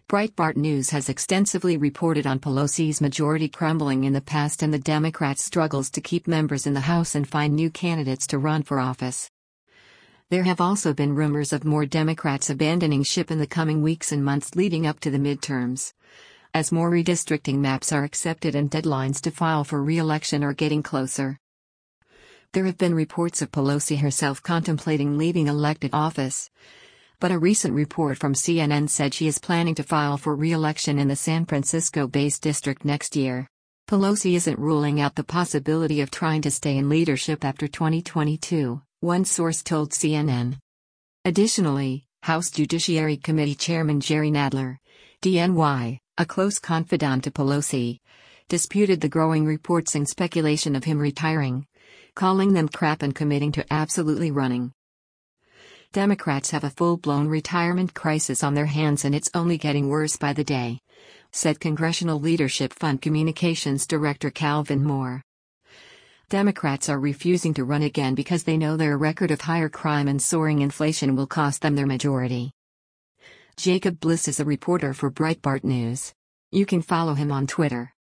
Breitbart News has extensively reported on Pelosi's majority crumbling in the past and the Democrats' struggles to keep members in the House and find new candidates to run for office. There have also been rumors of more Democrats abandoning ship in the coming weeks and months leading up to the midterms, as more redistricting maps are accepted and deadlines to file for re-election are getting closer. There have been reports of Pelosi herself contemplating leaving elected office, but a recent report from CNN said she is planning to file for re-election in the San Francisco-based district next year. Pelosi isn't ruling out the possibility of trying to stay in leadership after 2022, one source told CNN. Additionally, House Judiciary Committee Chairman Jerry Nadler, DNY, a close confidant to Pelosi, disputed the growing reports and speculation of him retiring, calling them crap and committing to absolutely running. Democrats have a full-blown retirement crisis on their hands and it's only getting worse by the day, said Congressional Leadership Fund Communications Director Calvin Moore. Democrats are refusing to run again because they know their record of higher crime and soaring inflation will cost them their majority. Jacob Bliss is a reporter for Breitbart News. You can follow him on Twitter.